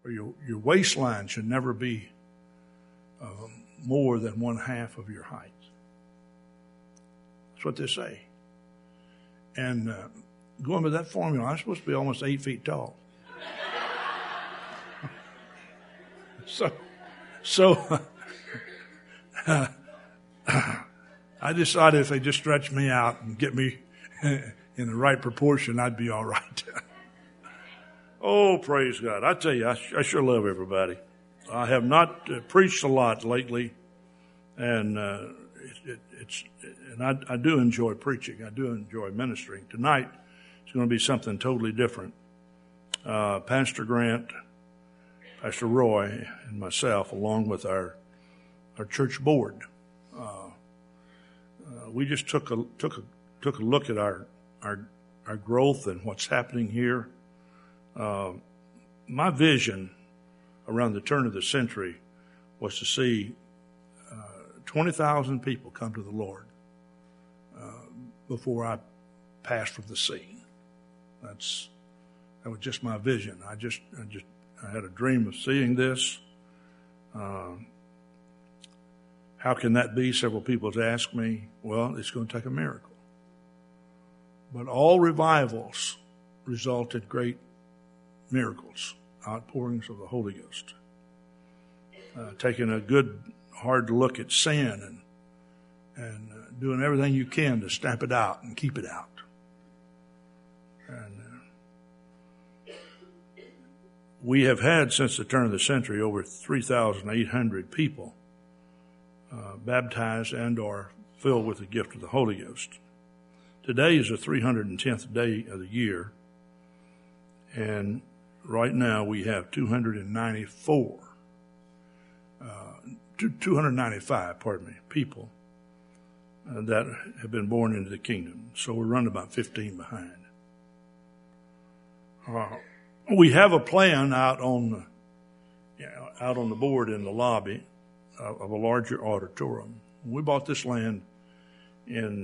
or your waistline should never be more than 1/2 of your height. That's what they say. And going by that formula, I'm supposed to be almost 8 feet tall. So I decided if they just stretch me out and get me in the right proportion, I'd be all right. Oh, praise God. I tell you, I sure love everybody. I have not preached a lot lately, and I do enjoy preaching. I do enjoy ministering. Tonight, it's going to be something totally different. Pastor Grant, Pastor Roy, and myself, along with our church board, we just took a look at our growth and what's happening here. My vision around the turn of the century was to see 20,000 people come to the Lord before I passed from the scene. That was just my vision. I had a dream of seeing this. How can that be? Several people have asked me. Well, it's going to take a miracle. But all revivals result in great miracles, outpourings of the Holy Ghost. Taking a good, hard look at sin and doing everything you can to stamp it out and keep it out. And we have had, since the turn of the century, over 3,800 people baptized and or filled with the gift of the Holy Ghost. Today is the 310th day of the year, and right now we have 295 people that have been born into the kingdom. So we're running about 15 behind. We have a plan out on the board in the lobby of a larger auditorium. We bought this land in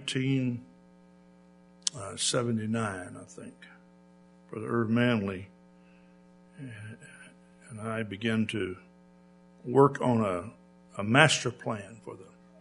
1979, I think. Brother Irv Manley and I began to work on a master plan for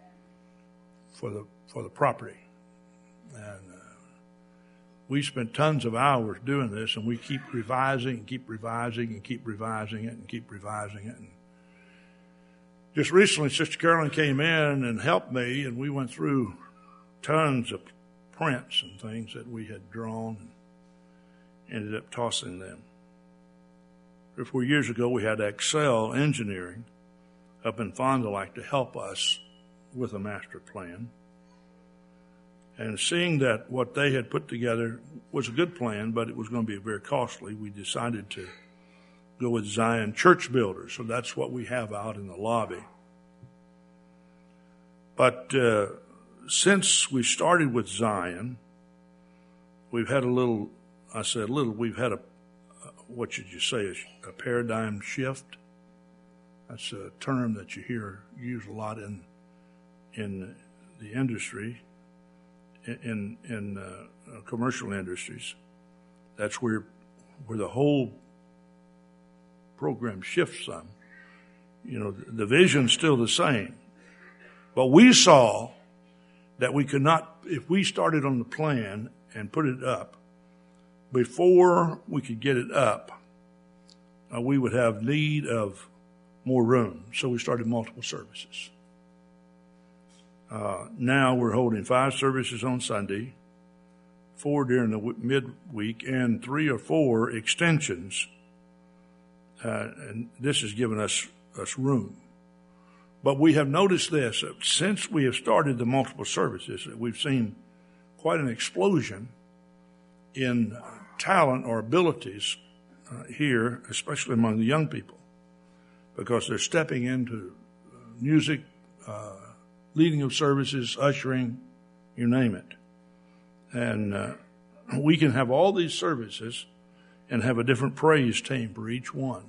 the property, and we spent tons of hours doing this, and we keep revising and keep revising and keep revising it and keep revising it. And just recently, Sister Carolyn came in and helped me, and we went through tons of prints and things that we had drawn and ended up tossing them. 3 or 4 years ago, we had Excel Engineering up in Fond du Lac to help us with a master plan. And seeing that what they had put together was a good plan, but it was going to be very costly, we decided to go with Zion Church Builders. So that's what we have out in the lobby. But since we started with Zion, we've had we've had what should you say, a paradigm shift. That's a term that you hear used a lot in the industry, in commercial industries. That's where the whole program shifts some. The vision's still the same. But we saw that we could not, if we started on the plan and put it up, before we could get it up, we would have need of more room. So we started multiple services. Now we're holding 5 services on Sunday, 4 during the midweek, and 3 or 4 extensions. And this has given us room. But we have noticed this, since we have started the multiple services, we've seen quite an explosion in talent or abilities here, especially among the young people, because they're stepping into music, leading of services, ushering, you name it. And we can have all these services and have a different praise team for each one.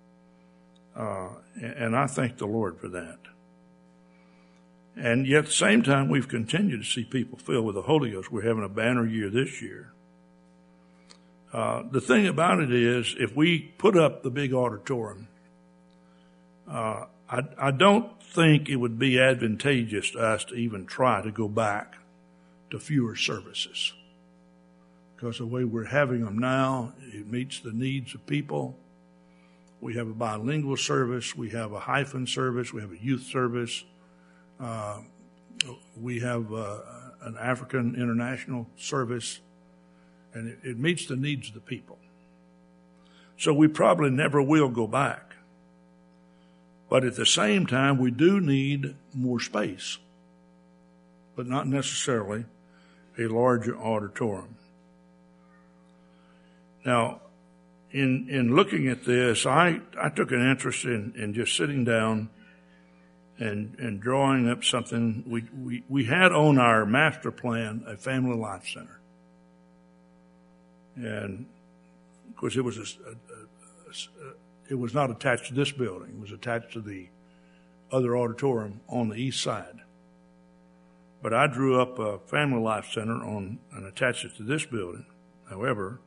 And I thank the Lord for that. And yet at the same time, we've continued to see people filled with the Holy Ghost. We're having a banner year this year. The thing about it is, if we put up the big auditorium, I don't think it would be advantageous to us to even try to go back to fewer services. Because the way we're having them now, it meets the needs of people. We have a bilingual service. We have a hyphen service. We have a youth service. We have an African international service. And it meets the needs of the people. So we probably never will go back. But at the same time, we do need more space, but not necessarily a larger auditorium. Now, in looking at this, I took an interest in just sitting down and drawing up something. We had on our master plan a family life center. And of course, it was not attached to this building. It was attached to the other auditorium on the east side. But I drew up a family life center and attached it to this building. However,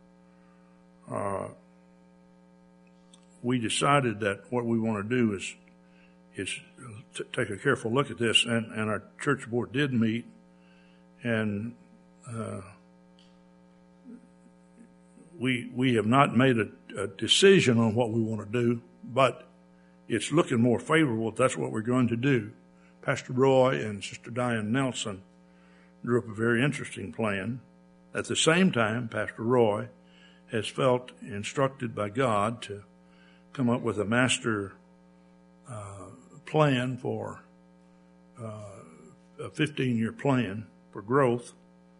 we decided that what we want to do is take a careful look at this, and our church board did meet, and we have not made a decision on what we want to do, but it's looking more favorable if that's what we're going to do. Pastor Roy and Sister Diane Nelson drew up a very interesting plan. At the same time, Pastor Roy has felt instructed by God to come up with a master plan for a 15-year plan for growth.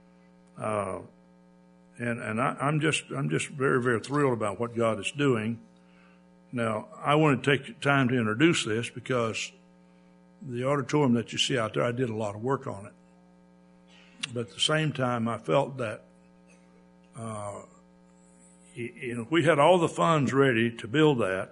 And I'm just very, very thrilled about what God is doing. Now, I want to take time to introduce this because the auditorium that you see out there, I did a lot of work on it. But at the same time, I felt that we had all the funds ready to build that,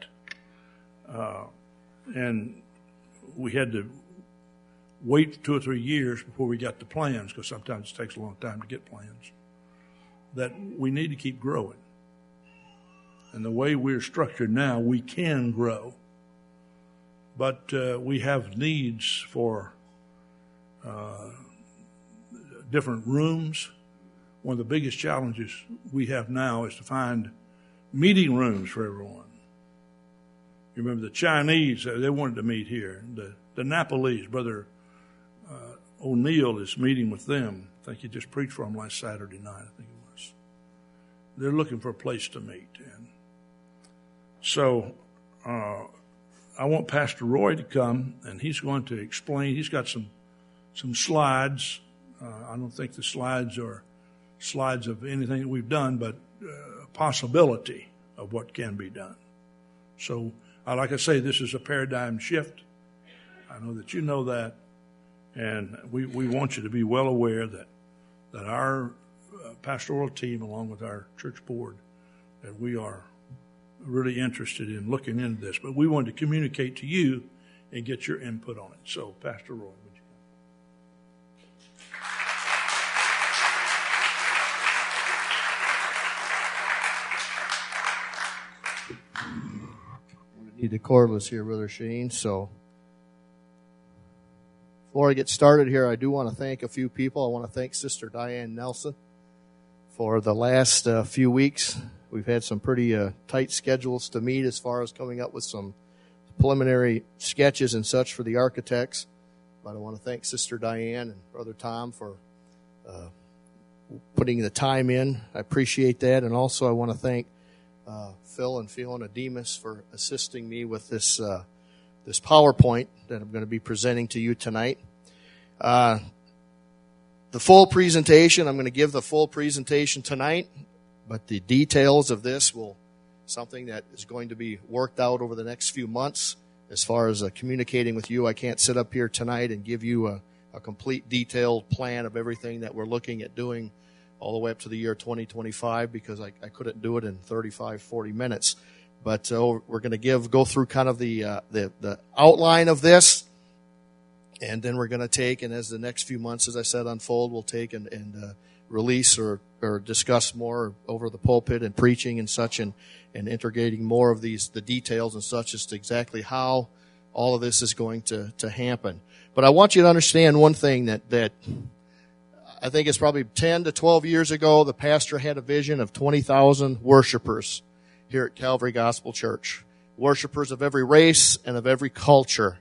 and we had to wait 2 or 3 years before we got the plans, because sometimes it takes a long time to get plans, that we need to keep growing. And the way we're structured now, we can grow. But we have needs for different rooms. One of the biggest challenges we have now is to find meeting rooms for everyone. You remember the Chinese, they wanted to meet here. The Nepalese, Brother O'Neill is meeting with them. I think he just preached for them last Saturday night, I think it was. They're looking for a place to meet. And so I want Pastor Roy to come, and he's going to explain. He's got some slides. I don't think the slides are slides of anything that we've done, but a possibility of what can be done. So, like I say, this is a paradigm shift. I know that you know that, and we want you to be well aware that our pastoral team, along with our church board, that we are really interested in looking into this. But we want to communicate to you and get your input on it. So, Pastor Roy, would you need the cordless here, Brother Shane. So before I get started here, I do want to thank a few people. I want to thank Sister Diane Nelson for the last few weeks. We've had some pretty tight schedules to meet as far as coming up with some preliminary sketches and such for the architects. But I want to thank Sister Diane and Brother Tom for putting the time in. I appreciate that. And also I want to thank Phil and Fiona Demas for assisting me with this this PowerPoint that I'm going to be presenting to you tonight. The full presentation, I'm going to give the full presentation tonight, but the details of this will something that is going to be worked out over the next few months. As far as communicating with you, I can't sit up here tonight and give you a complete detailed plan of everything that we're looking at doing all the way up to the year 2025 because I couldn't do it in 35, 40 minutes. But we're going to go through kind of the outline of this, and then we're going to take, and as the next few months, as I said, unfold, we'll take and release or discuss more over the pulpit and preaching and such, and integrating more of the details and such as to exactly how all of this is going to happen. But I want you to understand one thing, that I think it's probably 10 to 12 years ago, the pastor had a vision of 20,000 worshipers here at Calvary Gospel Church. Worshipers of every race and of every culture.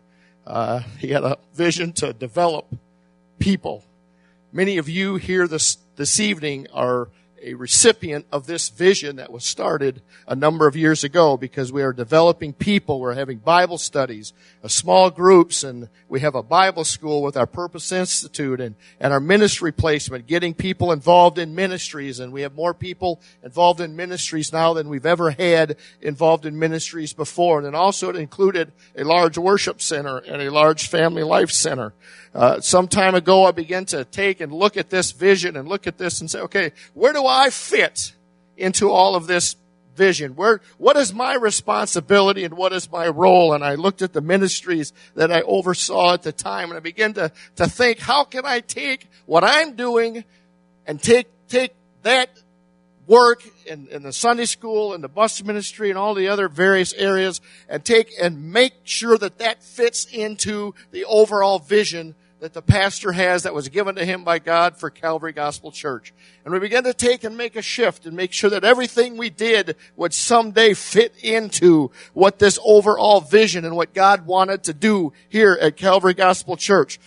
He had a vision to develop people. Many of you here this evening are a recipient of this vision that was started a number of years ago, because we are developing people. We're having Bible studies, small groups, and we have a Bible school with our Purpose Institute and our ministry placement, getting people involved in ministries. And we have more people involved in ministries now than we've ever had involved in ministries before. And then also it included a large worship center and a large family life center. Some time ago, I began to take and look at this vision and look at this and say, okay, where do I fit into all of this vision? What is my responsibility and what is my role? And I looked at the ministries that I oversaw at the time, and I began to think, how can I take what I'm doing and take that work in the Sunday school and the bus ministry and all the other various areas and take and make sure that fits into the overall vision that the pastor has, that was given to him by God for Calvary Gospel Church. And we began to take and make a shift and make sure that everything we did would someday fit into what this overall vision and what God wanted to do here at Calvary Gospel Church.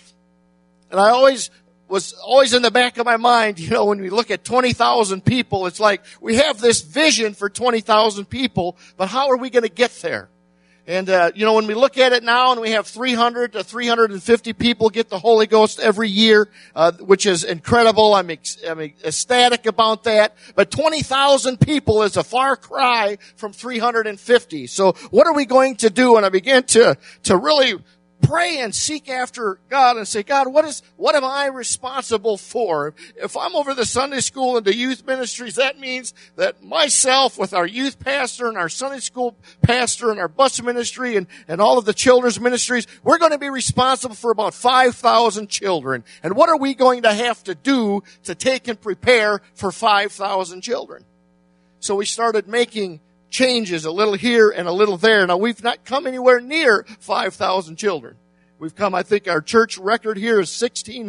And I was always in the back of my mind, when we look at 20,000 people, it's like we have this vision for 20,000 people, but how are we going to get there? And, when we look at it now and we have 300 to 350 people get the Holy Ghost every year, which is incredible. I'm ecstatic about that. But 20,000 people is a far cry from 350. So what are we going to do? And I began to really pray and seek after God and say, God, what am I responsible for? If I'm over the Sunday school and the youth ministries, that means that myself with our youth pastor and our Sunday school pastor and our bus ministry and all of the children's ministries, we're going to be responsible for about 5,000 children. And what are we going to have to do to take and prepare for 5,000 children? So we started making changes, a little here and a little there. Now, we've not come anywhere near 5,000 children. We've come, I think our church record here is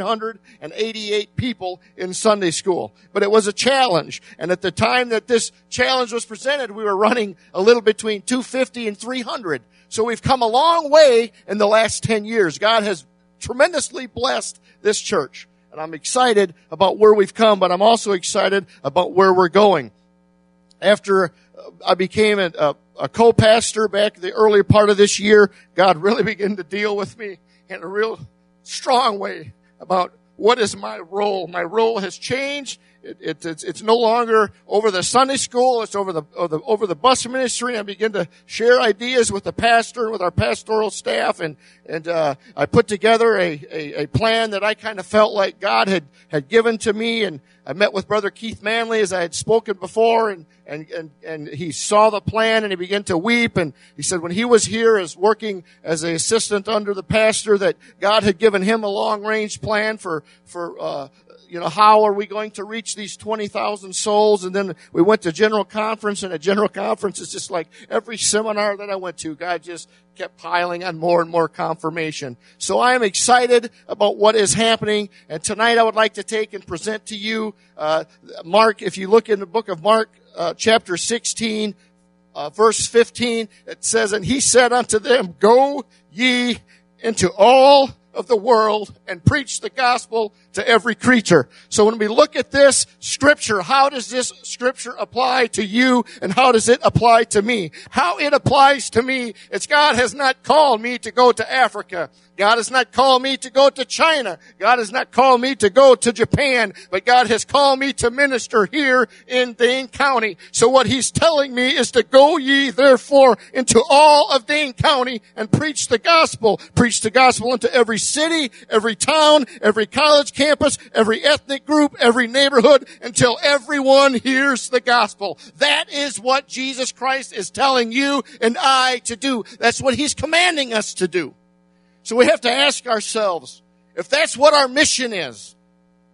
1,688 people in Sunday school. But it was a challenge. And at the time that this challenge was presented, we were running a little between 250 and 300. So we've come a long way in the last 10 years. God has tremendously blessed this church. And I'm excited about where we've come, but I'm also excited about where we're going. After I became a co-pastor back in the earlier part of this year, God really began to deal with me in a real strong way about what is my role. My role has changed. It's no longer over the Sunday school. It's over the bus ministry. I begin to share ideas with the pastor and with our pastoral staff, and I put together a plan that I kind of felt like God had given to me. And I met with Brother Keith Manley, as I had spoken before, and he saw the plan and he began to weep. And he said when he was here as working as an assistant under the pastor, that God had given him a long range plan for how are we going to reach these 20,000 souls? And then we went to General Conference, and at General Conference, it's just like every seminar that I went to, God just kept piling on more and more confirmation. So I am excited about what is happening. And tonight I would like to take and present to you, Mark, if you look in the book of Mark, chapter 16, verse 15, it says, "And he said unto them, Go ye into all of the world and preach the gospel to every creature." So when we look at this scripture, how does this scripture apply to you and how does it apply to me? How it applies to me is God has not called me to go to Africa. God has not called me to go to China. God has not called me to go to Japan, but God has called me to minister here in Dane County. So what he's telling me is to go ye therefore into all of Dane County and preach the gospel. Preach the gospel into every city, every town, every college campus, every ethnic group, every neighborhood, until everyone hears the gospel. That is what Jesus Christ is telling you and I to do. That's what he's commanding us to do. So we have to ask ourselves, if that's what our mission is,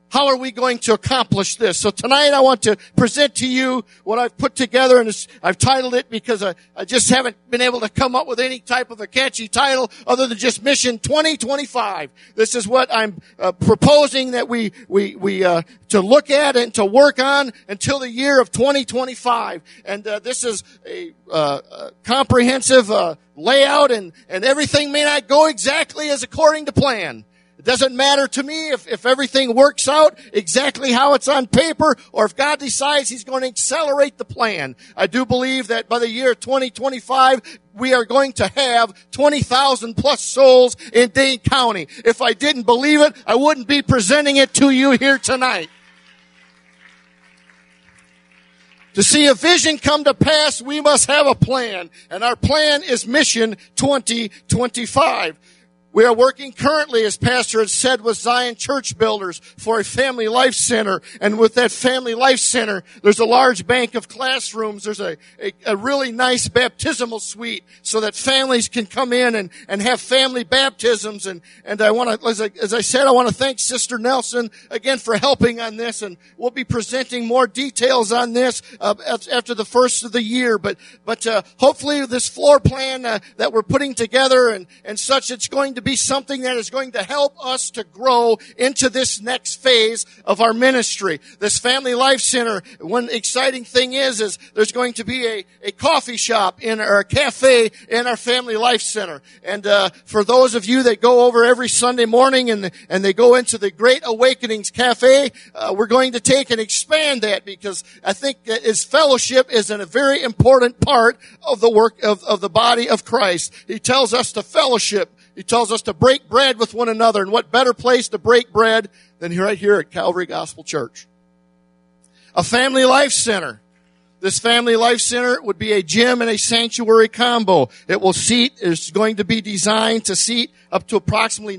How are we going to accomplish this? So tonight I want to present to you what I've put together, and I've titled it because I just haven't been able to come up with any type of a catchy title other than just Mission 2025. This is what I'm proposing that we to look at and to work on until the year of 2025. And this is a comprehensive layout, and everything may not go exactly as according to plan. It doesn't matter to me if everything works out exactly how it's on paper, or if God decides He's going to accelerate the plan. I do believe that by the year 2025, we are going to have 20,000 plus souls in Dane County. If I didn't believe it, I wouldn't be presenting it to you here tonight. To see a vision come to pass, we must have a plan, and our plan is Mission 2025. We are working currently, as Pastor had said, with Zion Church Builders for a Family Life Center. And with that Family Life Center, there's a large bank of classrooms. There's a really nice baptismal suite so that families can come in and have family baptisms. And I want to, as I said, I want to thank Sister Nelson again for helping on this. And we'll be presenting more details on this after the first of the year. But hopefully this floor plan that we're putting together and such, it's going to be something that is going to help us to grow into this next phase of our ministry. This Family Life Center, one exciting thing is there's going to be a coffee shop or a cafe in our Family Life Center. And for those of you that go over every Sunday morning and they go into the Great Awakenings Cafe, we're going to take and expand that, because I think that his fellowship is a very important part of the work of the body of Christ. He tells us to fellowship. He tells us to break bread with one another. And what better place to break bread than right here at Calvary Gospel Church? A Family Life Center. This Family Life Center would be a gym and a sanctuary combo. It's going to be designed to seat up to approximately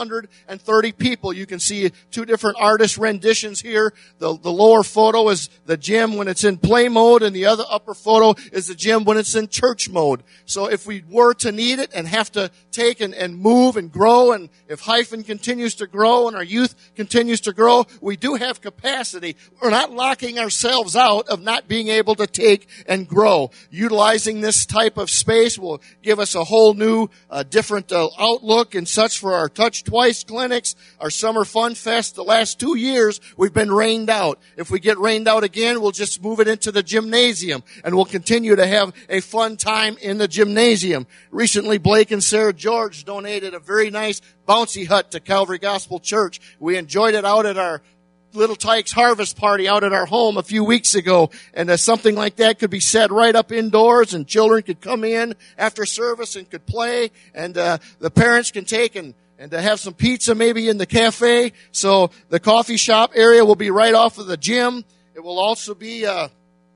930 people. You can see two different artist renditions here. The lower photo is the gym when it's in play mode, and the other upper photo is the gym when it's in church mode. So if we were to need it and have to take and move and grow, and if Hyphen continues to grow and our youth continues to grow, we do have capacity. We're not locking ourselves out of not being able to take and grow. Utilizing this type of space will give us a whole new, different outlook and such for our Touch Twice clinics, our Summer Fun Fest. The last 2 years, we've been rained out. If we get rained out again, we'll just move it into the gymnasium, and we'll continue to have a fun time in the gymnasium. Recently, Blake and Sarah George donated a very nice bouncy hut to Calvary Gospel Church. We enjoyed it out at our Little Tykes Harvest Party out at our home a few weeks ago, and something like that could be set right up indoors, and children could come in after service and could play, and the parents can take and to have some pizza maybe in the cafe. So the coffee shop area will be right off of the gym. It will also be an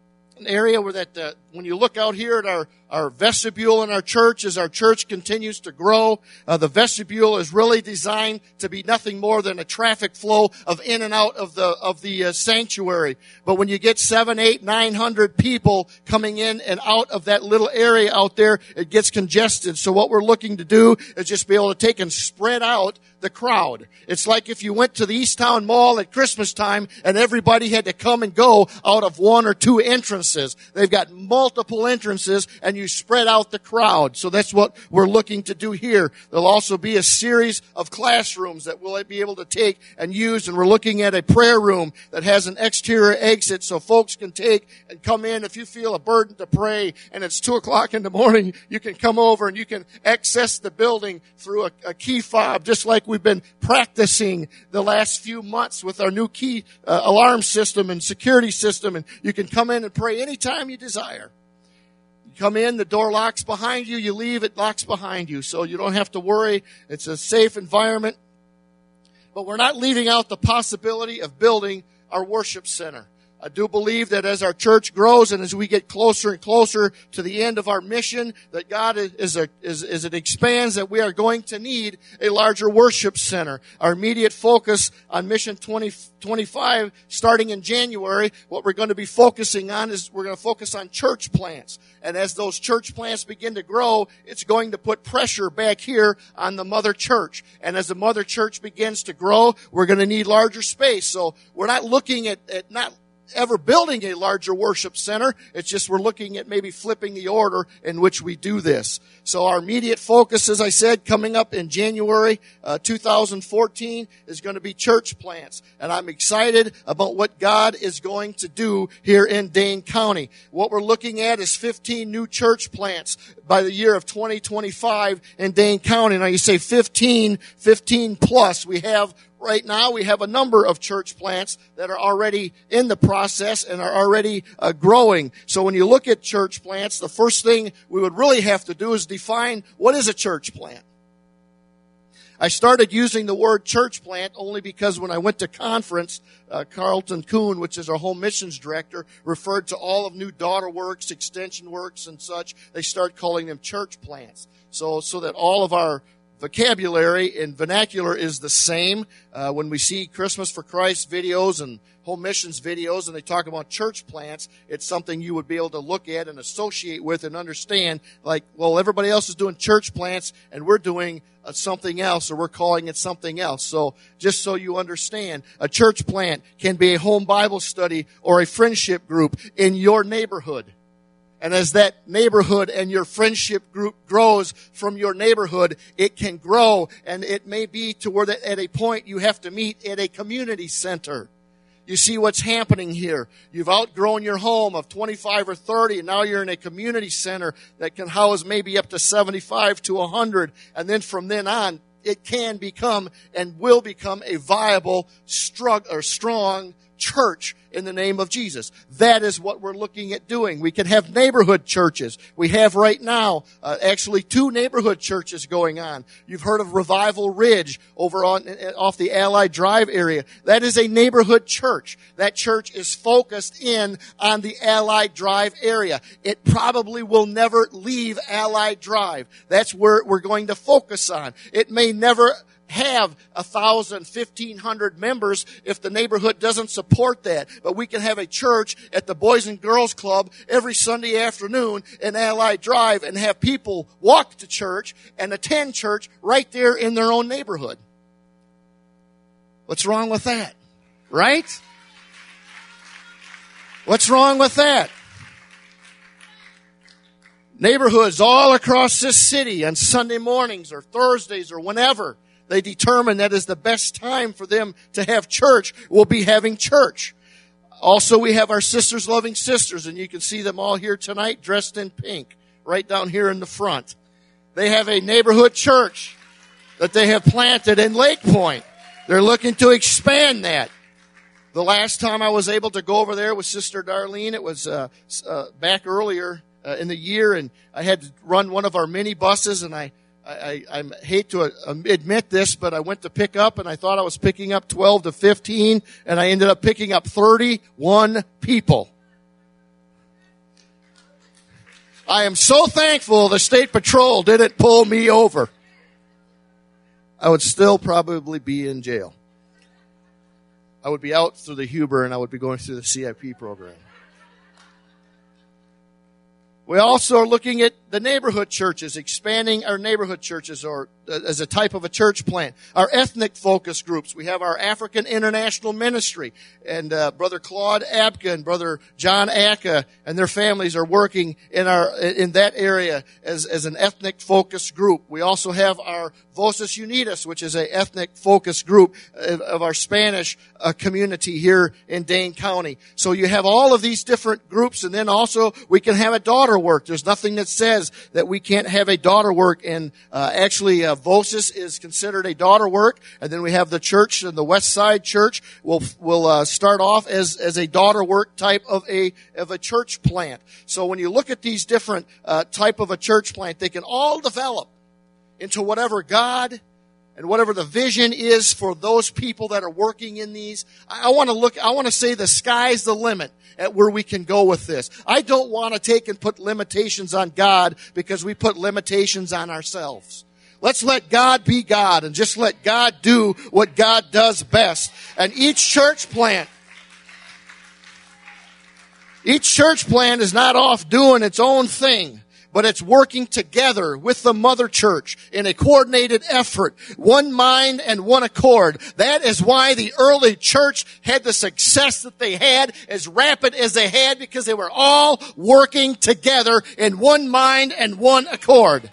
area where when you look out here at our vestibule in our church, as our church continues to grow, the vestibule is really designed to be nothing more than a traffic flow of in and out of the sanctuary. But when you get 700, 800, 900 people coming in and out of that little area out there, it gets congested. So what we're looking to do is just be able to take and spread out the crowd. It's like if you went to the Easttown Mall at Christmas time and everybody had to come and go out of one or two entrances. They've got multiple entrances, and you spread out the crowd. So that's what we're looking to do here. There'll also be a series of classrooms that we'll be able to take and use, and we're looking at a prayer room that has an exterior exit so folks can take and come in. If you feel a burden to pray and it's 2:00 in the morning, you can come over and you can access the building through a key fob, just like we've been practicing the last few months with our new key alarm system and security system, and you can come in and pray anytime you desire. You come in, the door locks behind you, you leave, it locks behind you, so you don't have to worry. It's a safe environment. But we're not leaving out the possibility of building our worship center. I do believe that as our church grows and as we get closer and closer to the end of our mission, that God as it expands, that we are going to need a larger worship center. Our immediate focus on Mission 2025, starting in January, what we're going to be focusing on is we're going to focus on church plants. And as those church plants begin to grow, it's going to put pressure back here on the mother church. And as the mother church begins to grow, we're going to need larger space. So we're not looking at not ever building a larger worship center. It's just we're looking at maybe flipping the order in which we do this. So our immediate focus, as I said, coming up in January 2014 is going to be church plants. And I'm excited about what God is going to do here in Dane County. What we're looking at is 15 new church plants by the year of 2025 in Dane County. Now you say 15 plus. Right now, we have a number of church plants that are already in the process and are already growing. So when you look at church plants, the first thing we would really have to do is define what is a church plant. I started using the word church plant only because when I went to conference, Carlton Kuhn, which is our home missions director, referred to all of New Daughter Works, Extension Works, and such. They start calling them church plants. So that all of our vocabulary and vernacular is the same. When we see Christmas for Christ videos and home missions videos and they talk about church plants, it's something you would be able to look at and associate with and understand, like, well, everybody else is doing church plants and we're doing something else, or we're calling it something else. So just so you understand, a church plant can be a home Bible study or a friendship group in your neighborhood. And as that neighborhood and your friendship group grows from your neighborhood, it can grow, and it may be to where that at a point you have to meet at a community center. You see what's happening here. You've outgrown your home of 25 or 30, and now you're in a community center that can house maybe up to 75 to 100. And then from then on, it can become and will become a viable, strong church in the name of Jesus. That is what we're looking at doing. We can have neighborhood churches. We have right now actually 2 neighborhood churches going on. You've heard of Revival Ridge over off the Allied Drive area. That is a neighborhood church. That church is focused in on the Allied Drive area. It probably will never leave Allied Drive. That's where we're going to focus on. It may never have 1,000, 1,500 members if the neighborhood doesn't support that. But we can have a church at the Boys and Girls Club every Sunday afternoon in Allied Drive and have people walk to church and attend church right there in their own neighborhood. What's wrong with that? Right? What's wrong with that? Neighborhoods all across this city on Sunday mornings or Thursdays or whenever they determine that is the best time for them to have church, will be having church. Also, we have our Sisters Loving Sisters, and you can see them all here tonight dressed in pink, right down here in the front. They have a neighborhood church that they have planted in Lake Point. They're looking to expand that. The last time I was able to go over there with Sister Darlene, it was back earlier in the year, and I had to run one of our mini buses, and I hate to admit this, but I went to pick up, and I thought I was picking up 12 to 15, and I ended up picking up 31 people. I am so thankful the State Patrol didn't pull me over. I would still probably be in jail. I would be out through the Huber, and I would be going through the CIP program. We also are looking at the neighborhood churches, expanding our neighborhood churches or as a type of a church plant. Our ethnic focus groups. We have our African International Ministry, and Brother Claude Abka and Brother John Aka and their families are working in that area as an ethnic focus group. We also have our Voces Unidas, which is an ethnic focus group of our Spanish community here in Dane County. So you have all of these different groups, and then also we can have a daughter work. There's nothing that says that we can't have a daughter work, and actually Voces is considered a daughter work, and then we have the church, and the West Side Church will start off as a daughter work type of a church plant. So when you look at these different type of a church plant, they can all develop into whatever God and whatever the vision is for those people that are working in these, I want to say the sky's the limit at where we can go with this. I don't want to take and put limitations on God because we put limitations on ourselves. Let's let God be God and just let God do what God does best. And each church plant is not off doing its own thing, but it's working together with the mother church in a coordinated effort, one mind and one accord. That is why the early church had the success that they had, as rapid as they had, because they were all working together in one mind and one accord.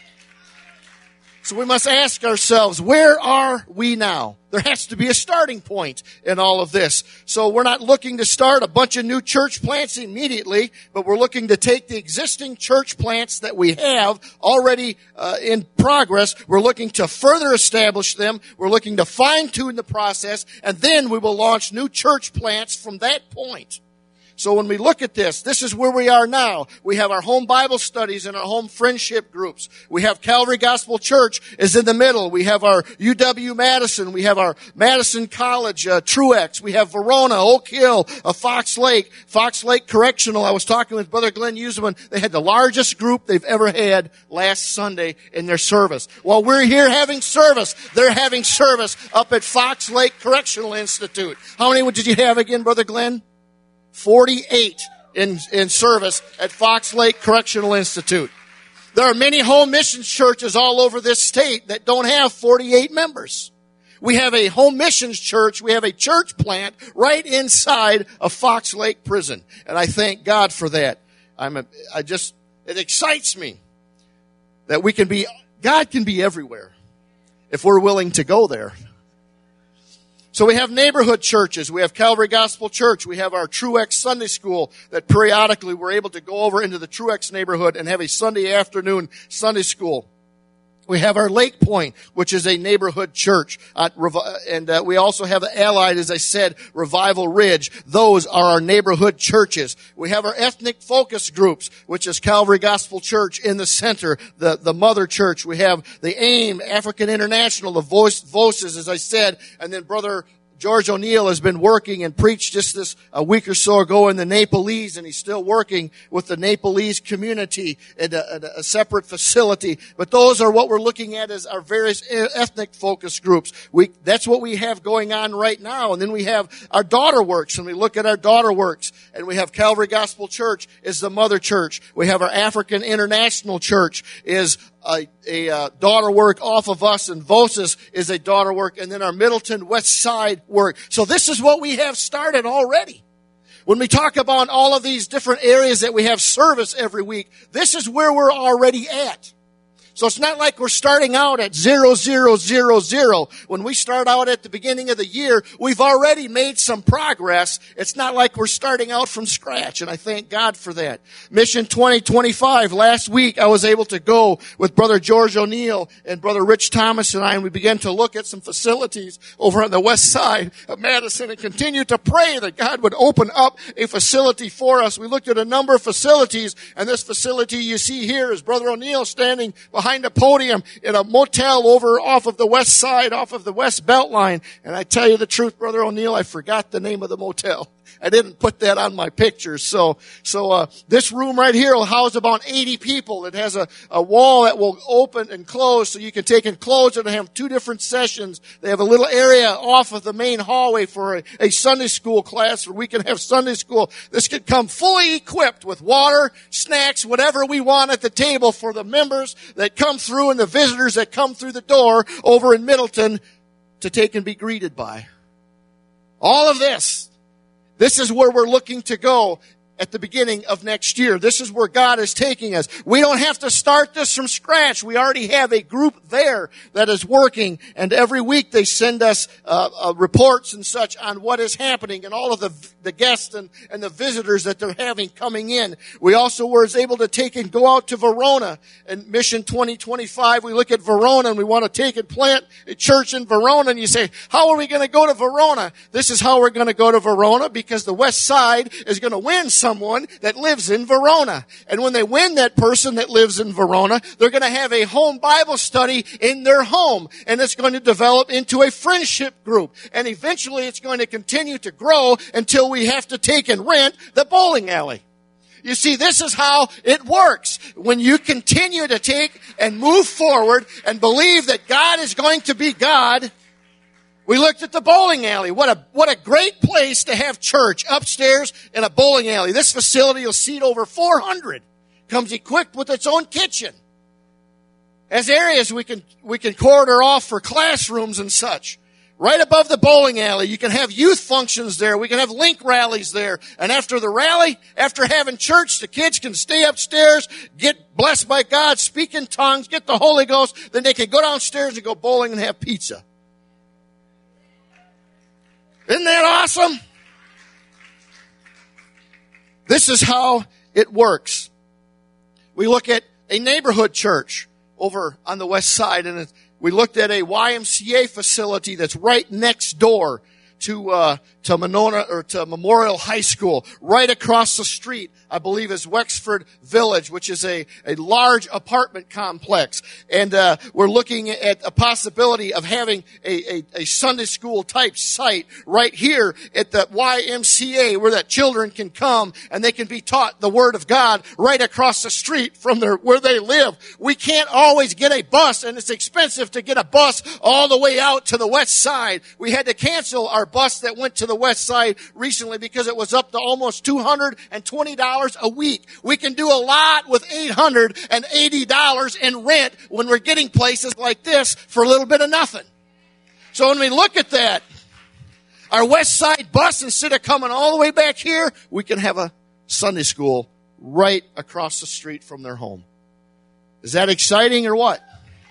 So we must ask ourselves, where are we now? There has to be a starting point in all of this. So we're not looking to start a bunch of new church plants immediately, but we're looking to take the existing church plants that we have already in progress. We're looking to further establish them. We're looking to fine-tune the process, and then we will launch new church plants from that point. So when we look at this is where we are now. We have our home Bible studies and our home friendship groups. We have Calvary Gospel Church is in the middle. We have our UW-Madison. We have our Madison College, Truex. We have Verona, Oak Hill, Fox Lake Correctional. I was talking with Brother Glenn Useman. They had the largest group they've ever had last Sunday in their service. While we're here having service, they're having service up at Fox Lake Correctional Institute. How many did you have again, Brother Glenn? 48 in service at Fox Lake Correctional Institute. There are many home missions churches all over this state that don't have 48 members. We have a home missions church. We have a church plant right inside of Fox Lake Prison. And I thank God for that. It excites me that God can be everywhere if we're willing to go there. So we have neighborhood churches. We have Calvary Gospel Church. We have our Truex Sunday School that periodically we're able to go over into the Truex neighborhood and have a Sunday afternoon Sunday school. We have our Lake Point, which is a neighborhood church. We also have Allied, as I said, Revival Ridge. Those are our neighborhood churches. We have our ethnic focus groups, which is Calvary Gospel Church in the center, the mother church. We have the AIM, African International, the Voices, as I said, and then Brother George O'Neill has been working and preached just a week or so ago in the Nepalese, and he's still working with the Nepalese community in a separate facility. But those are what we're looking at as our various ethnic focus groups. That's what we have going on right now. And then we have our daughter works, and we look at our daughter works, and we have Calvary Gospel Church is the mother church. We have our African International Church is a daughter work off of us, and Vosis is a daughter work, and then our Middleton West Side work. So this is what we have started already. When we talk about all of these different areas that we have service every week, this is where we're already at. So it's not like we're starting out at 0, 0, 0, 0. When we start out at the beginning of the year, we've already made some progress. It's not like we're starting out from scratch, and I thank God for that. Mission 2025, last week I was able to go with Brother George O'Neill and Brother Rich Thomas and we began to look at some facilities over on the west side of Madison and continue to pray that God would open up a facility for us. We looked at a number of facilities, and this facility you see here is Brother O'Neill standing behind a podium in a motel over off of the west side, off of the West Beltline. And I tell you the truth, Brother O'Neill, I forgot the name of the motel. I didn't put that on my pictures. So this room right here will house about 80 people. It has a wall that will open and close, so you can take and close it and have 2 different sessions. They have a little area off of the main hallway for a Sunday school class where we can have Sunday school. This could come fully equipped with water, snacks, whatever we want at the table for the members that come through and the visitors that come through the door over in Middleton to take and be greeted by. All of this is where we're looking to go at the beginning of next year. This is where God is taking us. We don't have to start this from scratch. We already have a group there that is working, and every week they send us reports and such on what is happening and all of the guests and the visitors that they're having coming in. We also were able to take and go out to Verona in Mission 2025. We look at Verona and we want to take and plant a church in Verona, and you say, how are we going to go to Verona? This is how we're going to go to Verona, because the west side is going to win some someone that lives in Verona. And when they win that person that lives in Verona, they're going to have a home Bible study in their home. And it's going to develop into a friendship group. And eventually it's going to continue to grow until we have to take and rent the bowling alley. You see, this is how it works. When you continue to take and move forward and believe that God is going to be God. We looked at the bowling alley. What a great place to have church, upstairs in a bowling alley. This facility will seat over 400. Comes equipped with its own kitchen. Has areas we can corridor off for classrooms and such. Right above the bowling alley, you can have youth functions there. We can have link rallies there. And after the rally, after having church, the kids can stay upstairs, get blessed by God, speak in tongues, get the Holy Ghost. Then they can go downstairs and go bowling and have pizza. Isn't that awesome? This is how it works. We look at a neighborhood church over on the west side, and we looked at a YMCA facility that's right next door to Monona or to Memorial High School. Right across the street, I believe, is Wexford Village, which is a large apartment complex. And we're looking at a possibility of having a Sunday school type site right here at the YMCA where that children can come and they can be taught the Word of God right across the street from where they live. We can't always get a bus, and it's expensive to get a bus all the way out to the west side. We had to cancel our bus that went to the west side recently because it was up to almost $220 a week. We can do a lot with $880 in rent when we're getting places like this for a little bit of nothing. So when we look at that, our west side bus, instead of coming all the way back here, we can have a Sunday school right across the street from their home. Is that exciting or what?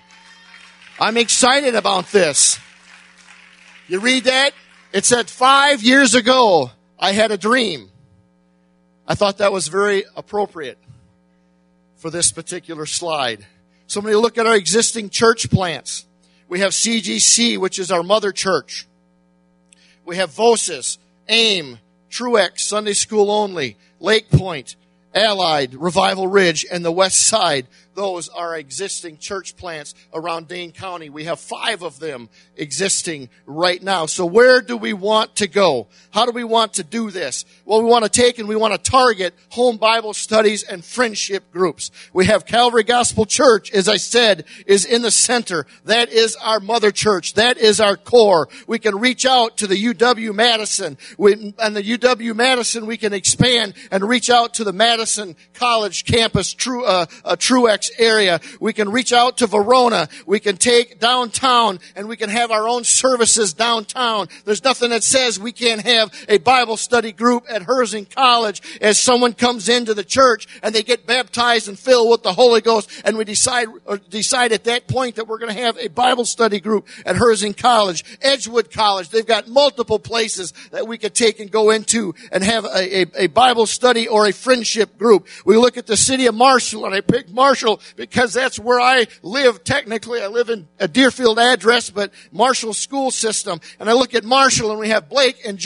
I'm excited about this. You read that? It said 5 years ago, I had a dream. I thought that was very appropriate for this particular slide. So when you look at our existing church plants, we have CGC, which is our mother church. We have Vosis, AIM, Truex, Sunday School Only, Lake Point, Allied, Revival Ridge, and the West Side. Those are existing church plants around Dane County. We have 5 of them existing right now. So where do we want to go? How do we want to do this? Well, we want to take and we want to target home Bible studies and friendship groups. We have Calvary Gospel Church, as I said, is in the center. That is our mother church. That is our core. We can reach out to the UW-Madison. And the UW-Madison, we can expand and reach out to the Madison College campus, Truex area. We can reach out to Verona. We can take downtown and we can have our own services downtown. There's nothing that says we can't have a Bible study group at Herzing College as someone comes into the church and they get baptized and filled with the Holy Ghost, and we decide at that point that we're going to have a Bible study group at Herzing College. Edgewood College, they've got multiple places that we could take and go into and have a Bible study or a friendship group. We look at the city of Marshall, and I picked Marshall because that's where I live. Technically, I live in a Deerfield address, but Marshall school system. And I look at Marshall, and we have Blake and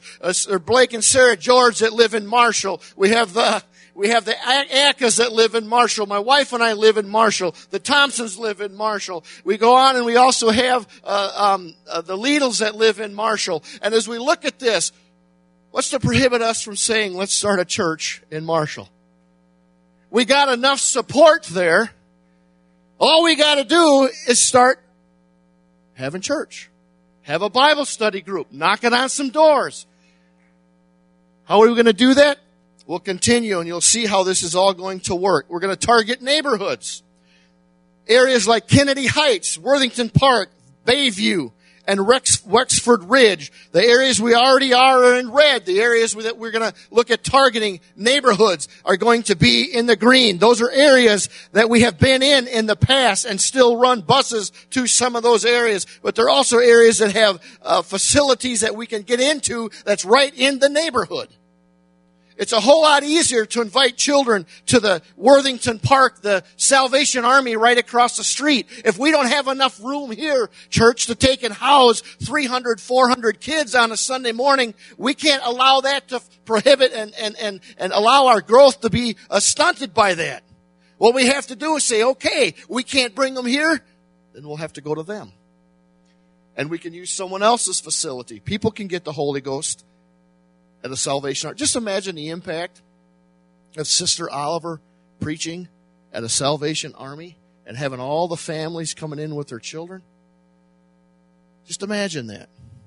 Sarah George that live in Marshall. We have the Ackas that live in Marshall. My wife and I live in Marshall. The Thompsons live in Marshall. We go on, and we also have the Liedels that live in Marshall. And as we look at this, what's to prohibit us from saying, let's start a church in Marshall? We got enough support there. All we got to do is start having church. Have a Bible study group. Knocking on some doors. How are we going to do that? We'll continue, and you'll see how this is all going to work. We're going to target neighborhoods. Areas like Kennedy Heights, Worthington Park, Bayview, and Wexford Ridge. The areas we already are in red. The areas that we're going to look at targeting neighborhoods are going to be in the green. Those are areas that we have been in the past and still run buses to some of those areas. But there are also areas that have facilities that we can get into that's right in the neighborhood. It's a whole lot easier to invite children to the Worthington Park, the Salvation Army right across the street. If we don't have enough room here, church, to take and house 300, 400 kids on a Sunday morning, we can't allow that to prohibit and allow our growth to be stunted by that. What we have to do is say, okay, we can't bring them here, then we'll have to go to them. And we can use someone else's facility. People can get the Holy Ghost at a Salvation Army. Just imagine the impact of Sister Oliver preaching at a Salvation Army and having all the families coming in with their children. Just imagine that.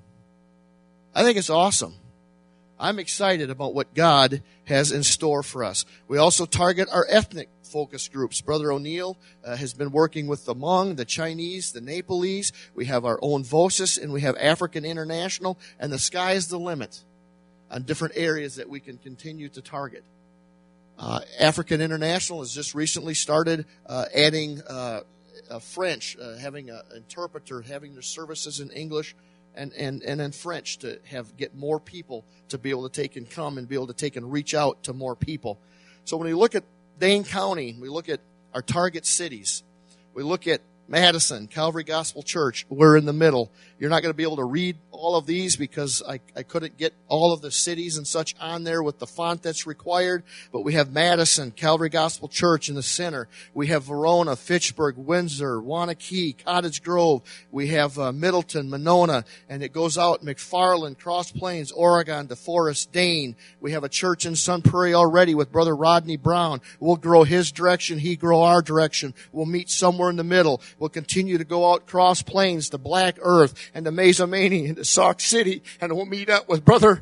I think it's awesome. I'm excited about what God has in store for us. We also target our ethnic focus groups. Brother O'Neill has been working with the Hmong, the Chinese, the Nepalese. We have our own VOSIS, and we have African International, and the sky is the limit on different areas that we can continue to target. African International has just recently started adding French, having an interpreter, having their services in English and in French to get more people to be able to take and come and be able to take and reach out to more people. So when we look at Dane County, we look at our target cities, we look at Madison, Calvary Gospel Church, we're in the middle. You're not going to be able to read all of these because I couldn't get all of the cities and such on there with the font that's required. But we have Madison, Calvary Gospel Church in the center. We have Verona, Fitchburg, Windsor, Waunakee, Cottage Grove. We have Middleton, Monona, and it goes out McFarland, Cross Plains, Oregon, DeForest, Dane. We have a church in Sun Prairie already with Brother Rodney Brown. We'll grow his direction, he grow our direction. We'll meet somewhere in the middle. We'll continue to go out Cross Plains to Black Earth and to Mazomanie and to Sauk City, and we'll meet up with Brother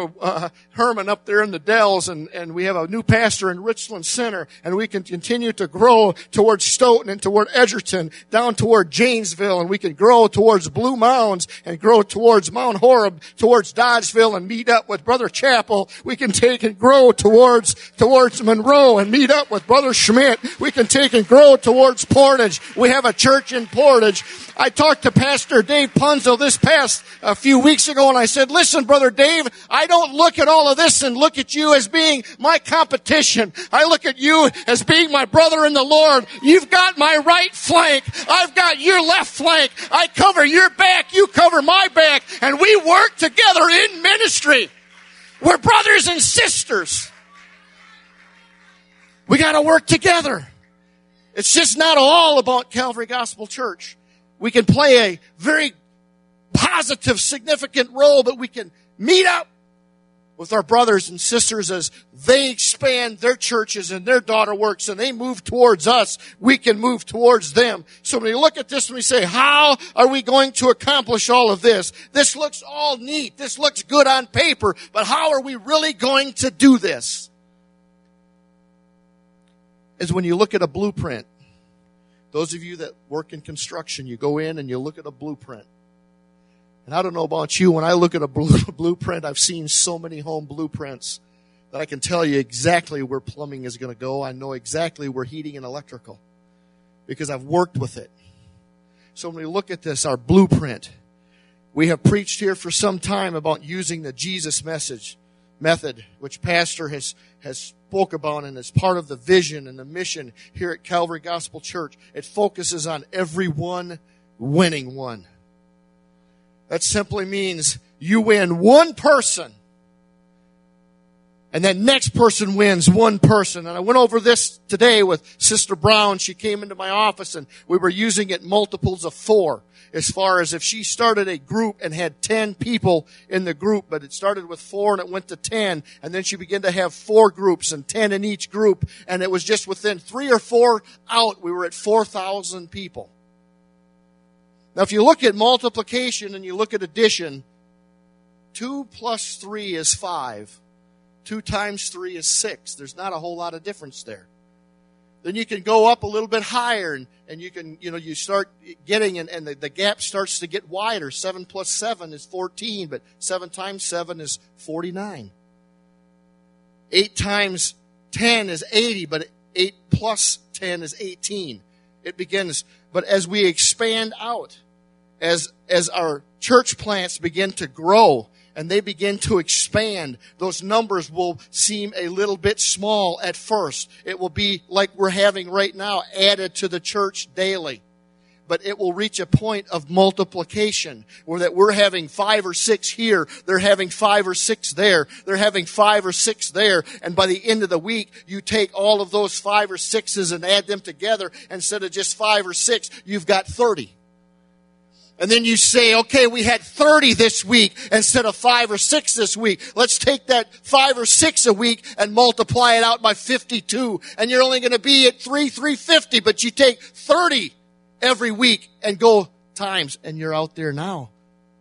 Herman up there in the Dells, and we have a new pastor in Richland Center, and we can continue to grow towards Stoughton and toward Edgerton, down toward Janesville, and we can grow towards Blue Mounds and grow towards Mount Horeb, towards Dodgeville, and meet up with Brother Chappell. We can take and grow towards Monroe and meet up with Brother Schmidt. We can take and grow towards Portage. We have a church in Portage. I talked to Pastor Dave Punzel this past a few weeks ago, and I said, listen, Brother Dave, I don't look at all of this and look at you as being my competition. I look at you as being my brother in the Lord. You've got my right flank. I've got your left flank. I cover your back. You cover my back. And we work together in ministry. We're brothers and sisters. We got to work together. It's just not all about Calvary Gospel Church. We can play a very positive, significant role, but we can meet up with our brothers and sisters as they expand their churches and their daughter works and they move towards us. We can move towards them. So when we look at this and we say, how are we going to accomplish all of this? This looks all neat. This looks good on paper, but how are we really going to do this? Is when you look at a blueprint. Those of you that work in construction, you go in and you look at a blueprint. And I don't know about you, when I look at a blueprint, I've seen so many home blueprints that I can tell you exactly where plumbing is going to go. I know exactly where heating and electrical, because I've worked with it. So when we look at this, our blueprint, we have preached here for some time about using the Jesus method, which Pastor has spoke about and is part of the vision and the mission here at Calvary Gospel Church. It focuses on everyone winning one. That simply means you win one person, and that next person wins one person. And I went over this today with Sister Brown. She came into my office, and we were using it multiples of 4. As far as if she started a group and had 10 people in the group, but it started with 4 and it went to 10, and then she began to have 4 groups and 10 in each group, and it was just within 3 or 4 out, we were at 4,000 people. Now if you look at multiplication and you look at addition, 2 plus 3 is 5. 2 times 3 is 6. There's not a whole lot of difference there. Then you can go up a little bit higher, and you can, you start getting, and the gap starts to get wider. 7 plus 7 is 14, but 7 times 7 is 49. 8 times 10 is 80, but 8 plus 10 is 18. It begins, but as we expand out, as our church plants begin to grow, and they begin to expand, those numbers will seem a little bit small at first. It will be like we're having right now, added to the church daily. But it will reach a point of multiplication where that we're having 5 or 6 here, they're having 5 or 6 there, they're having 5 or 6 there, and by the end of the week, you take all of those 5 or 6s and add them together. Instead of just 5 or 6, you've got 30. And then you say, okay, we had 30 this week instead of 5 or 6 this week. Let's take that 5 or 6 a week and multiply it out by 52. And you're only going to be at 350, but you take 30 every week and go times, and you're out there now.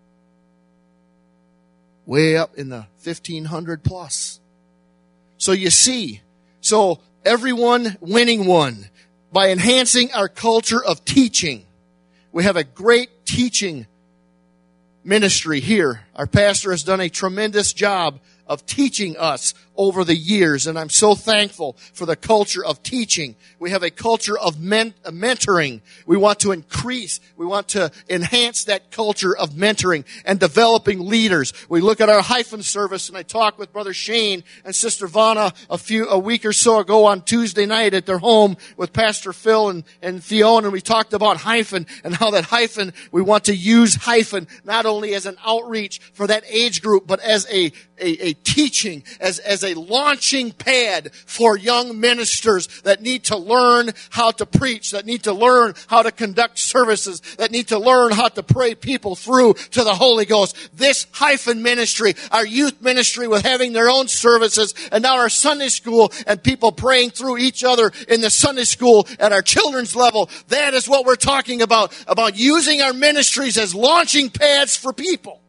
Way up in the 1,500 plus. So you see, so everyone winning one by enhancing our culture of teaching. We have a great teaching ministry here. Our pastor has done a tremendous job of teaching us over the years, and I'm so thankful for the culture of teaching. We have a culture of mentoring. We want to increase, we want to enhance that culture of mentoring and developing leaders. We look at our hyphen service, and I talked with Brother Shane and Sister Vanna a week or so ago on Tuesday night at their home with Pastor Phil and Fiona, and we talked about hyphen and how that hyphen, we want to use hyphen not only as an outreach for that age group, but as a teaching, as a launching pad for young ministers that need to learn how to preach, that need to learn how to conduct services, that need to learn how to pray people through to the Holy Ghost. This hyphen ministry, our youth ministry with having their own services, and now our Sunday school and people praying through each other in the Sunday school at our children's level, that is what we're talking about using our ministries as launching pads for people.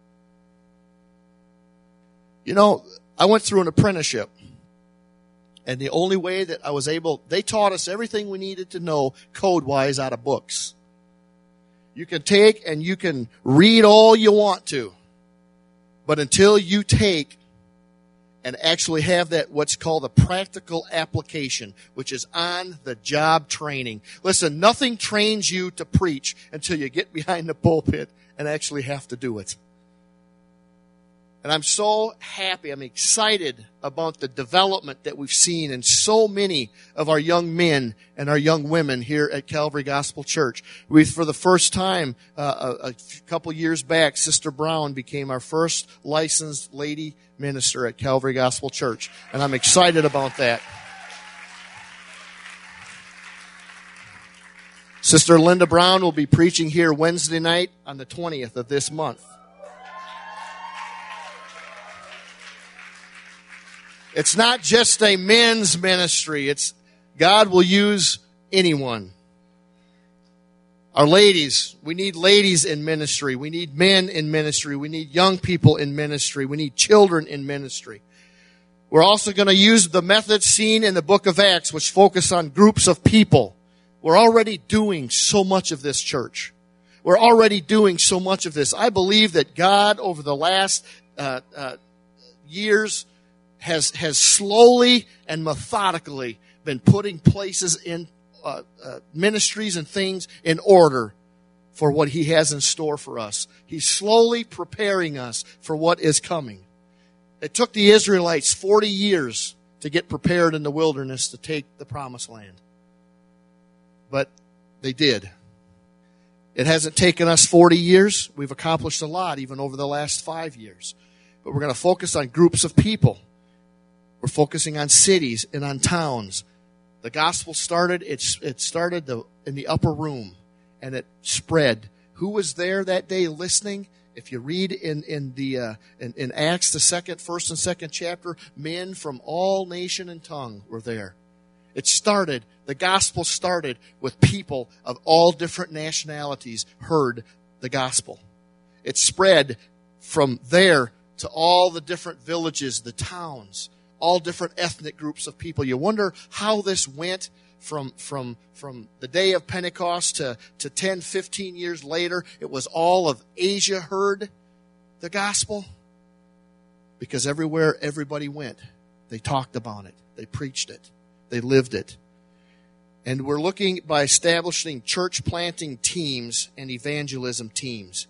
You know, I went through an apprenticeship, and the only way that I was able, they taught us everything we needed to know code-wise out of books. You can take and you can read all you want to, but until you take and actually have that what's called a practical application, which is on-the-job training. Listen, nothing trains you to preach until you get behind the pulpit and actually have to do it. And I'm so happy, I'm excited about the development that we've seen in so many of our young men and our young women here at Calvary Gospel Church. For the first time, a couple years back, Sister Brown became our first licensed lady minister at Calvary Gospel Church. And I'm excited about that. Sister Linda Brown will be preaching here Wednesday night on the 20th of this month. It's not just a men's ministry. It's God will use anyone. Our ladies, we need ladies in ministry. We need men in ministry. We need young people in ministry. We need children in ministry. We're also going to use the methods seen in the book of Acts, which focus on groups of people. We're already doing so much of this, church. We're already doing so much of this. I believe that God, over the last years, has slowly and methodically been putting places in ministries and things in order for what He has in store for us. He's slowly preparing us for what is coming. It took the Israelites 40 years to get prepared in the wilderness to take the promised land. But they did. It hasn't taken us 40 years. We've accomplished a lot even over the last 5 years. But we're going to focus on groups of people. We're focusing on cities and on towns. The gospel started, it started in the upper room, and it spread. Who was there that day listening? If you read in Acts, the first and second chapter, men from all nation and tongue were there. The gospel started with people of all different nationalities heard the gospel. It spread from there to all the different villages, the towns, all different ethnic groups of people. You wonder how this went from the day of Pentecost to 10, 15 years later. It was all of Asia heard the gospel. Because everywhere everybody went, they talked about it. They preached it. They lived it. And we're looking by establishing church planting teams and evangelism teams.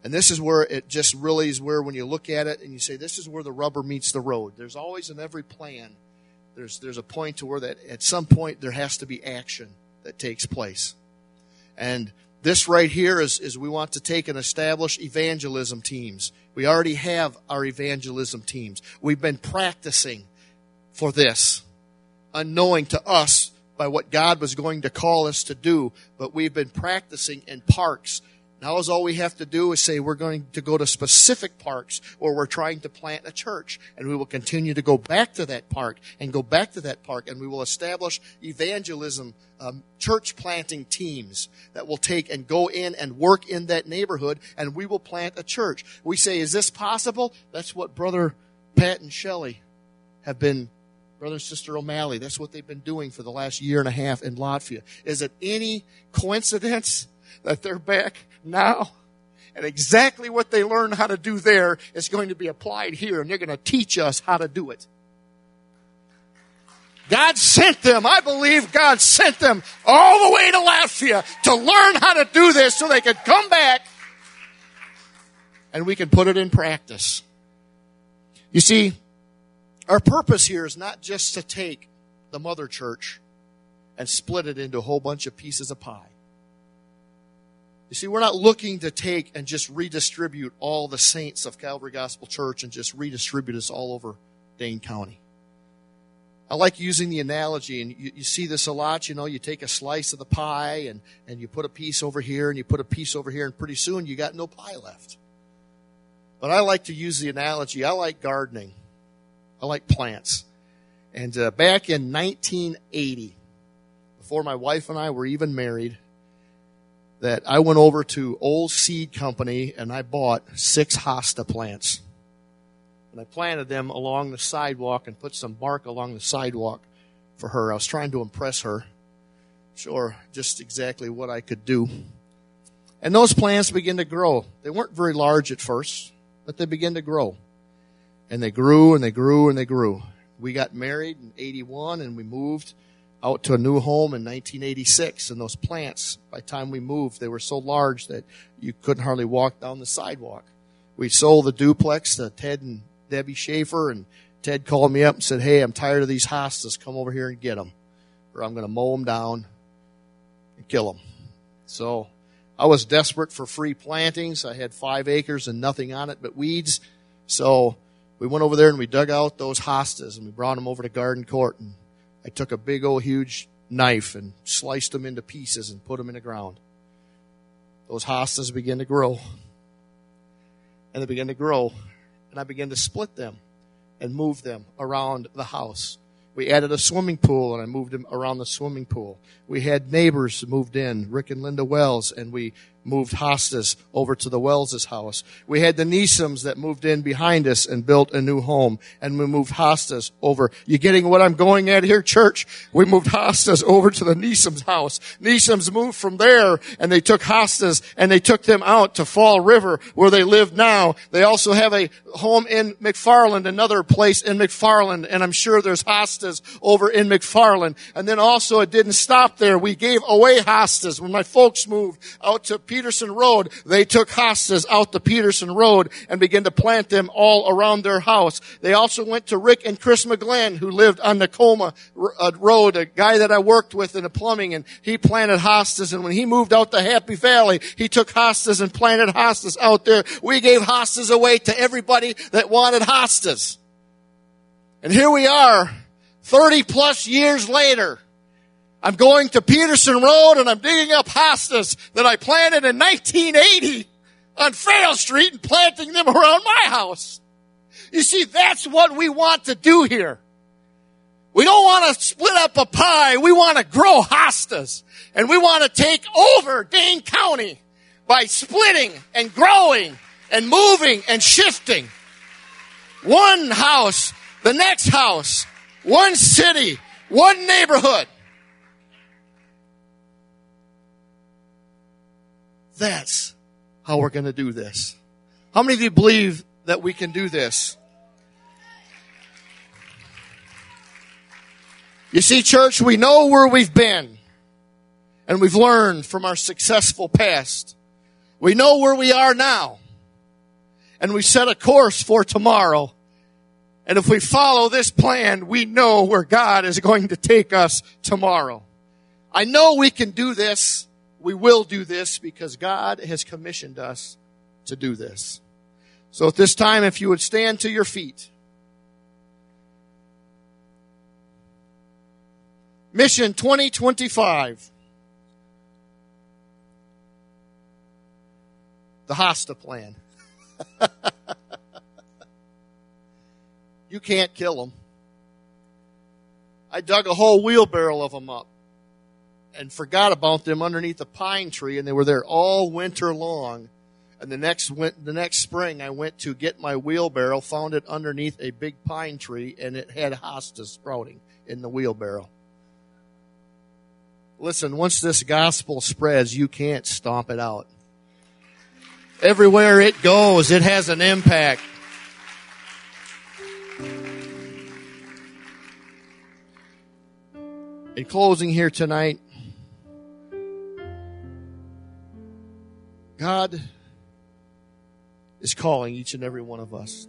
And this is where it just really is where when you look at it and you say, this is where the rubber meets the road. There's always in every plan, there's a point to where that at some point there has to be action that takes place. And this right here is we want to take and establish evangelism teams. We already have our evangelism teams. We've been practicing for this, unknowing to us by what God was going to call us to do, but we've been practicing in parks. Now all we have to do is say we're going to go to specific parks where we're trying to plant a church. And we will continue to go back to that park and go back to that park. And we will establish evangelism, church planting teams that will take and go in and work in that neighborhood. And we will plant a church. We say, is this possible? That's what Brother Pat and Shelley have been, Brother and Sister O'Malley, that's what they've been doing for the last year and a half in Latvia. Is it any coincidence that they're back now? And exactly what they learned how to do there is going to be applied here, and they're going to teach us how to do it. God sent them. I believe God sent them all the way to Latvia to learn how to do this so they could come back and we can put it in practice. You see, our purpose here is not just to take the mother church and split it into a whole bunch of pieces of pie. You see, we're not looking to take and just redistribute all the saints of Calvary Gospel Church and just redistribute us all over Dane County. I like using the analogy, and you see this a lot, you take a slice of the pie and you put a piece over here and you put a piece over here, and pretty soon you got no pie left. But I like to use the analogy. I like gardening. I like plants. And back in 1980, before my wife and I were even married, that I went over to Old Seed Company and I bought 6 hosta plants. And I planted them along the sidewalk and put some bark along the sidewalk for her. I was trying to impress her, show her just exactly what I could do. And those plants began to grow. They weren't very large at first, but they began to grow. And they grew and they grew and they grew. We got married in 81 and we moved out to a new home in 1986, and those plants, by the time we moved, they were so large that you couldn't hardly walk down the sidewalk. We sold the duplex to Ted and Debbie Schaefer, and Ted called me up and said, hey, I'm tired of these hostas. Come over here and get them, or I'm going to mow them down and kill them. So I was desperate for free plantings. I had 5 acres and nothing on it but weeds. So we went over there and we dug out those hostas, and we brought them over to Garden Court, and I took a big old huge knife and sliced them into pieces and put them in the ground. Those hostas began to grow. And they began to grow. And I began to split them and move them around the house. We added a swimming pool, and I moved them around the swimming pool. We had neighbors moved in, Rick and Linda Wells, and we moved hostas over to the Wells' house. We had the Neesums that moved in behind us and built a new home, and we moved hostas over. You getting what I'm going at here, church? We moved hostas over to the Neesums' house. Neesums moved from there, and they took hostas, and they took them out to Fall River, where they live now. They also have a home in McFarland, another place in McFarland, and I'm sure there's hostas over in McFarland. And then also it didn't stop there. We gave away hostas. When my folks moved out to Peterson Road, they took hostas out to Peterson Road and began to plant them all around their house. They also went to Rick and Chris McGlenn, who lived on Nakoma Road, a guy that I worked with in the plumbing, and he planted hostas. And when he moved out to Happy Valley, he took hostas and planted hostas out there. We gave hostas away to everybody that wanted hostas. And here we are, 30 plus years later. I'm going to Peterson Road and I'm digging up hostas that I planted in 1980 on Fail Street and planting them around my house. You see, that's what we want to do here. We don't want to split up a pie. We want to grow hostas. And we want to take over Dane County by splitting and growing and moving and shifting. One house, the next house, one city, one neighborhood. That's how we're going to do this. How many of you believe that we can do this? You see, church, we know where we've been, and we've learned from our successful past. We know where we are now, and we set a course for tomorrow. And if we follow this plan, we know where God is going to take us tomorrow. I know we can do this. We will do this because God has commissioned us to do this. So at this time, if you would stand to your feet. Mission 2025. The Hosta plan. You can't kill them. I dug a whole wheelbarrow of them up and forgot about them underneath a pine tree, and they were there all winter long. And the next spring, I went to get my wheelbarrow, found it underneath a big pine tree, and it had hostas sprouting in the wheelbarrow. Listen, once this gospel spreads, you can't stomp it out. Everywhere it goes, it has an impact. In closing here tonight, God is calling each and every one of us.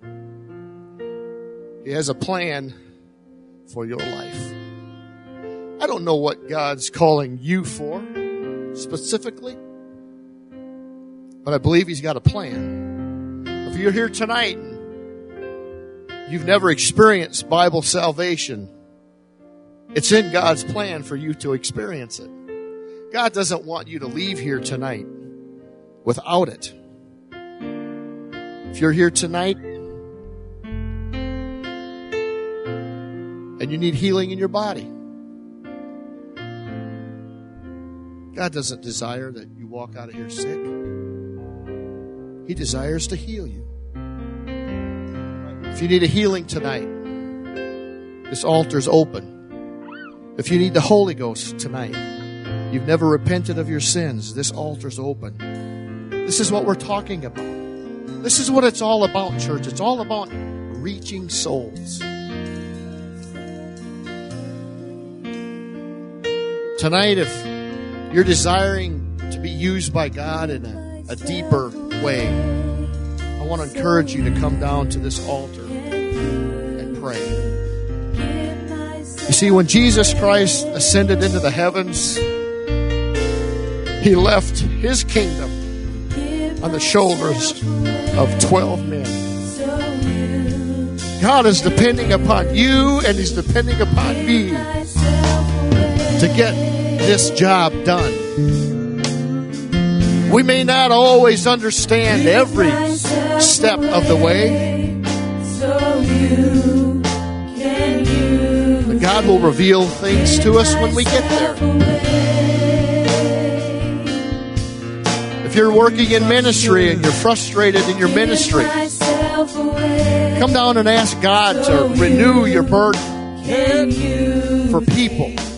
He has a plan for your life. I don't know what God's calling you for specifically, but I believe He's got a plan. If you're here tonight and you've never experienced Bible salvation, it's in God's plan for you to experience it. God doesn't want you to leave here tonight without it. If you're here tonight and you need healing in your body, God doesn't desire that you walk out of here sick. He desires to heal you. If you need a healing tonight, this altar's open. If you need the Holy Ghost tonight, you've never repented of your sins, this altar's open. This is what we're talking about. This is what it's all about, church. It's all about reaching souls. Tonight, if you're desiring to be used by God in a deeper way, I want to encourage you to come down to this altar and pray. You see, when Jesus Christ ascended into the heavens, He left His kingdom on the shoulders of 12 men. God is depending upon you, and He's depending upon me to get this job done. We may not always understand every step of the way, but God will reveal things to us when we get there. If you're working in ministry and you're frustrated in your ministry, come down and ask God to renew your burden for people.